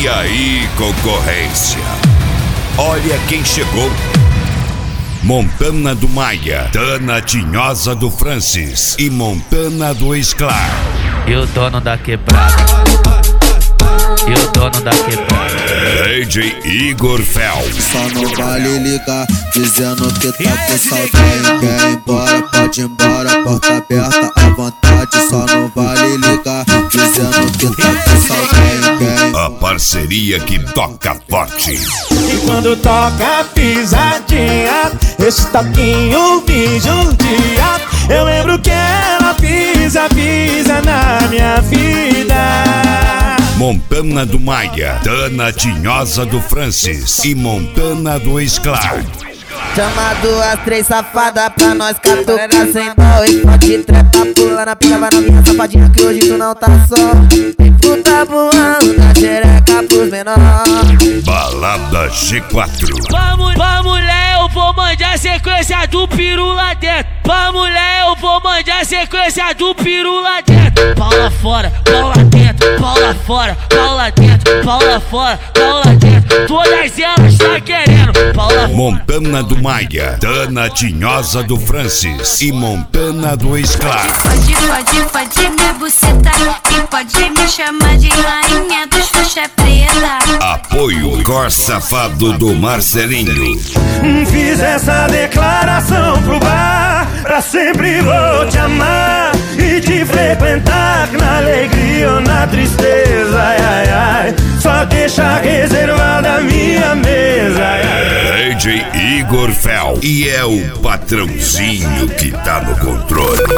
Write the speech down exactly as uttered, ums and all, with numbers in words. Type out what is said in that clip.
aí, concorrência? Olha quem chegou. Montana do Maia, Tana Tinhosa do Francis e Montana do Sklar. E o dono da quebrada. E o dono da quebrada. D J Igor Fel. Só não vale ligar, dizendo que tá com saudade. Quer ir embora, pode ir embora, porta aberta à vontade. Só não vale ligar, dizendo que tá com saudade. A parceria que toca forte. E quando toca pisadinha, esse toquinho me judia. Eu lembro que ela pisa, pisa na minha vida. Montana do Maia, Tana Tinhosa do Francis e Montana do Sklar. Chama duas, três safadas pra nós catucar sem dó. E pode trepar, pular na pica, vai na minha safadinha que hoje tu não tá só. Tem puta voando na xereca pros menores. Balada G quatro. Pra, mu pra mulher eu vou mandar sequência do peru lá dentro. Pra mulher eu vou mandar sequência do peru lá dentro. Pau lá fora, pau lá dentro, pau lá fora, pau lá dentro, pau lá fora, pau lá dentro. Todas elas tá querendo pau lá fora. Montana do Maia, Tana Tinhosa do Francis e Montana do Sklar. Pode, pode, pode me bucetar e pode me chamar de rainha dos faixa preta. Apoio Cor Safado do Marcelinho. Fiz essa declaração pro bar, pra sempre vou te amar e te frequentar na alegria ou na tristeza. Ai, ai, ai. Só deixa reservada a minha mesa. Ai, ai. D J Igor Fel. E é o patrãozinho que tá no controle.